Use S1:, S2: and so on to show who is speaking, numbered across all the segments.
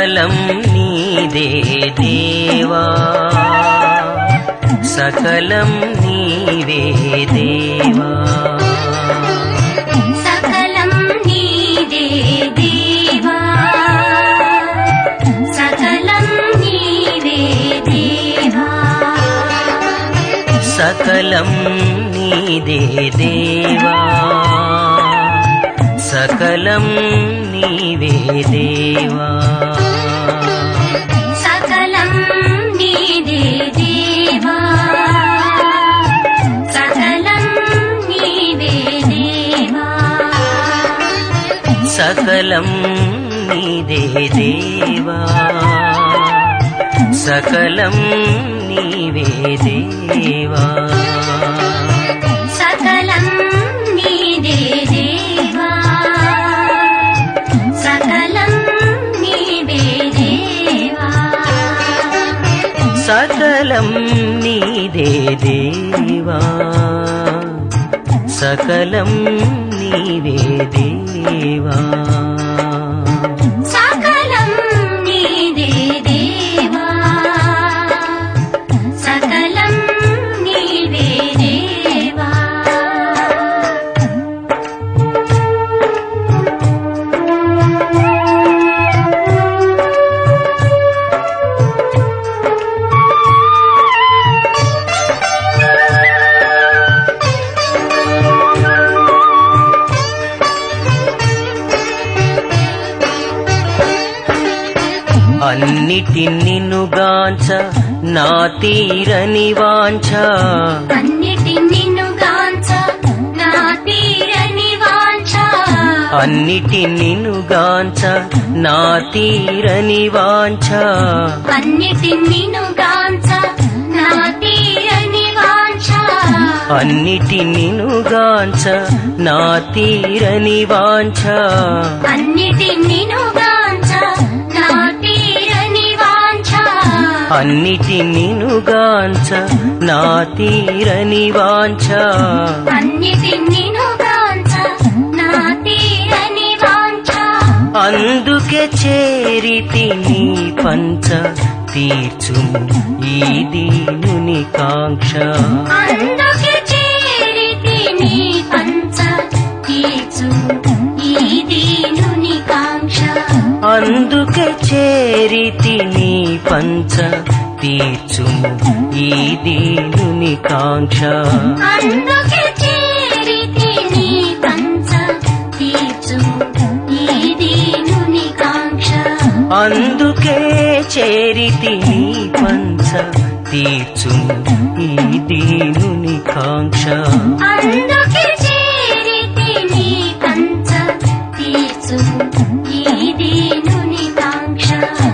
S1: సకలం నీదే దేవా సకలం నీవే దేవా
S2: సకలం నీదే దేవా సకలం నీవే దేవా
S1: సకలం నీదే దేవా సకలం నీవే దేవా
S2: సకలం నీదే దేవా సకలం నీవే దేవా
S1: సకలం నీదే దేవా సకలం నీవే దేవా
S2: సకలం నీదే దేవా సకలం నీవే దేవా
S1: సకలం నీదే దేవా సకలం నీవే దేవా
S2: సకలం నీదే దేవా సకలం నీవే దేవా
S1: అన్నిటి నిన్నుగాంచ నా తీరని వాంఛ
S2: అన్నిటి నిన్నుగాంచ నా తీరని వాంఛ
S1: అన్నిటి నిన్నుగాంచ నా తీరని వాంఛ
S2: అన్నిటి నిన్నుగాంచ నా తీరని వాంఛ
S1: అన్నిటి నిన్నుగాంచ నా తీరని వాంఛ
S2: అన్నిటి నిన్నుగాంచ నా తీరని వాంఛ
S1: అన్నిటి నిన్నుగాంచ నా తీరని వాంఛ
S2: అన్నిటి నిన్నుగాంచ నా తీరని వాంఛ
S1: అందుకే చేరితి నీ పంచ తీర్చుము ఈ దీనుని కాంక్ష
S2: అందుకే చేరితి నీ పంచ తీర్చు ఈ దీనుని కాంక్ష
S1: అందుకే చేరితి నీ పంచ తీర్చుము ఈ దీనుని కాంక్ష
S2: అందుకే చేరితి నీ పంచ తీర్చు ఈ దీనుని కాంక్ష
S1: అందుకే చేరితి నీ పంచ తీర్చుము ఈ దీనుని కాంక్ష
S2: అందుకే చేరితి నీ పంచ తీర్చు ఈ దీనుని కాంక్ష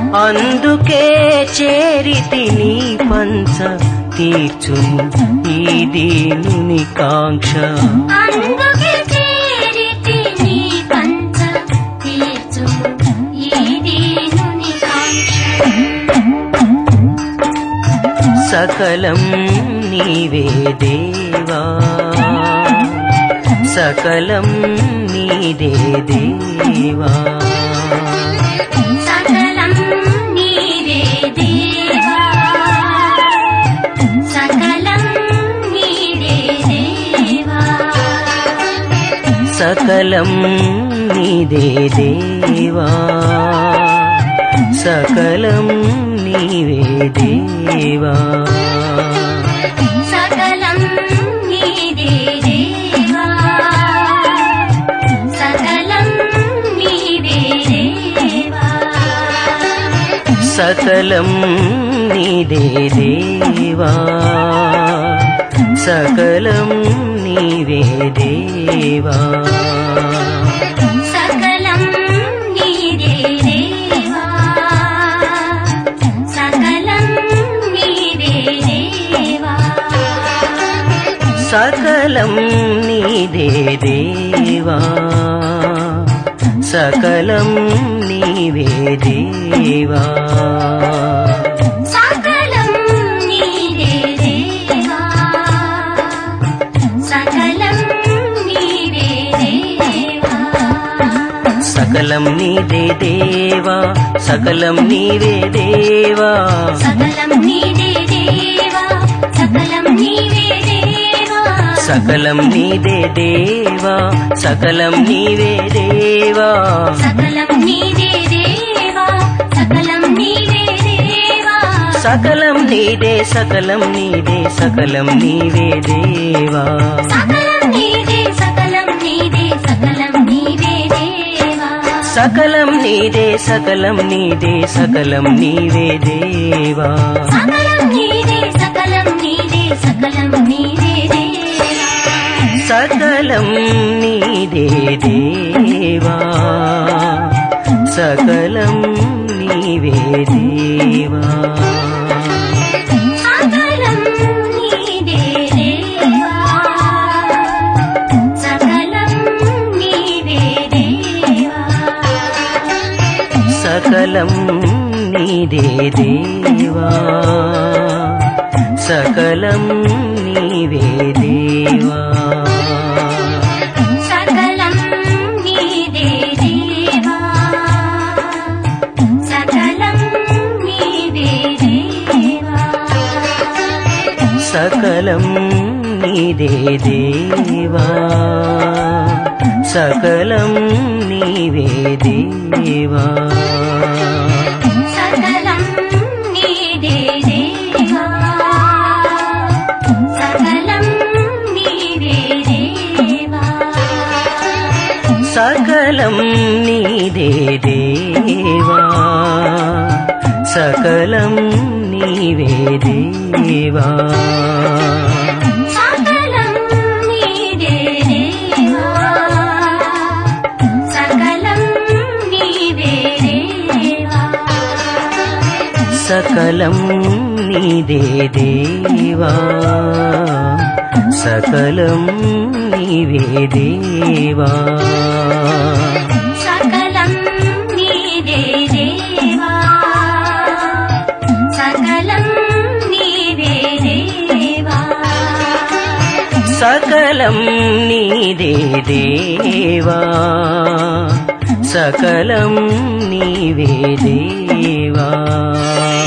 S1: అందుకే చేరితి నీ పంచ తీర్చుము ఈ దీనుని కాంక్ష
S2: అందుకే చేరితి నీ పంచ తీర్చు ఈ దీనుని కాంక్ష
S1: సకలం నీవే దేవా సకలం నీదే దేవా
S2: సకలం నీదే దేవా సకలం నీదే దేవా
S1: సకలం నీదే దేవా సకలం నీవే దేవా
S2: సకలం నీదే దేవా సకలం నీదే దేవా
S1: సకలం నీదే దేవా సకలం నీవే దేవా
S2: సకలం నీదే దేవా సకలం నీదే దేవా
S1: సకలం నీదే దేవా సకలం నీవే దేవా
S2: సకలం నీదే దేవా సకలం నీదే దేవా
S1: సకలం నీదే దేవా సకలం నీవే దేవా
S2: సకలం నీదే దేవా సకలం నీవే దేవా
S1: సకలం నీదే దేవా సకలం నీవే దేవా
S2: సకలం నీదే దేవా సకలం నీవే దేవా
S1: సకలం నీదే సకలం నీదే సకలం నీవే దేవా
S2: సకలం నీదే సకలం నీదే సకలం నీవే దేవా
S1: సకలం నీదే సకలం నీదే సకలం నీవే దేవా
S2: సకలం నీదే సకలం నీదే సకలం నీవే దేవా
S1: సకలం నీదే దేవా సకలం నీవే దేవా
S2: సకలం నీదే దేవా సకలం నీవే దేవా
S1: సకలం నీదే దేవా సకలం నీవే దేవా
S2: సకలం నీదే దేవా సకలం నీవే దేవా
S1: సకలం నీదే దేవా సకలం నీవే దేవా
S2: సకలం నీదే దేవా సకలం నీవే దేవా
S1: సకలం నీదే దేవా సకలం నీవే దేవా
S2: సకలం నీదే దేవా సకలం నీవే దేవా
S1: సకలం నీదే దేవా సకలం నీవే దేవా
S2: సకలం నీదే దేవా సకలం నీవే దేవా
S1: సకలం నీదే దేవా సకలం నీవే దేవా